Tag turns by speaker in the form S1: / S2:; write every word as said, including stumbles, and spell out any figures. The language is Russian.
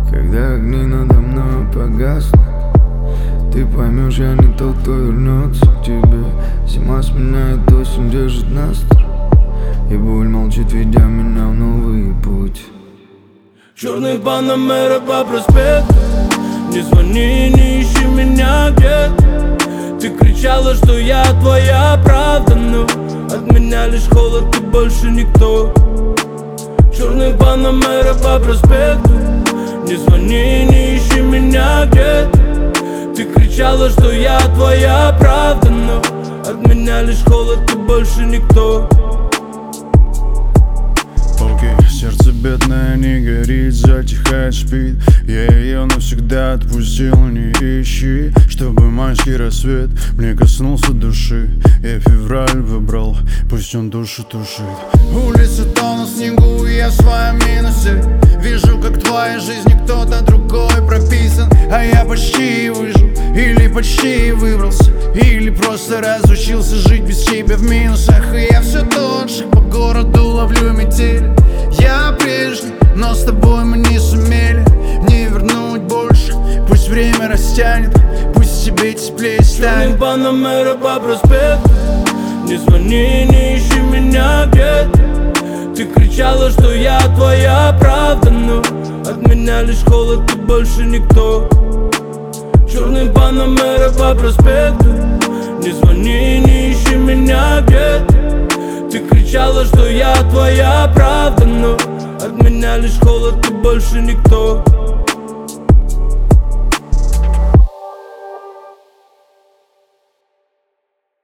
S1: Когда огни надо мной погаснут, ты поймешь, я не тот, кто вернется к тебе. Зима сменяет осень, держит настрой, и боль молчит, ведя меня в новый путь.
S2: Черный Панамера по проспекту. Не звони, не ищи меня где-то. Ты кричала, что я твоя правда, но от меня лишь холод и больше никто. Черный Панамера по проспекту. Не звони, не ищи меня где-то. Ты кричала, что я твоя правда, но от меня лишь холод и больше никто.
S3: Окей, okay. Сердце бедное не горит, затихает, спит. Я ее навсегда отпустил, не ищи. Чтобы майский рассвет мне коснулся души. Я февраль выбрал, пусть он душу тушит.
S4: Улицы тонут в снегу, и я в своем минусе. Вижу, как в твоей жизни кто-то другой прописан, а я почти выжил, или почти выбрался, или просто разучился жить без тебя в минусах. И я все тот же, по городу ловлю метели. Я прежний, но с тобой мы не сумели не вернуть больше. Пусть время растянет, пусть тебе теплее станет.
S2: Черный Панамера по проспекту. Не звони, не ищи меня где-то. Ты кричала, что я твоя правда, но от меня лишь холод и больше никто. Черный Панамера по проспекту. Не звони, не ищи меня где-то. Ты кричала, что я твоя правда, но от меня лишь холод и больше никто.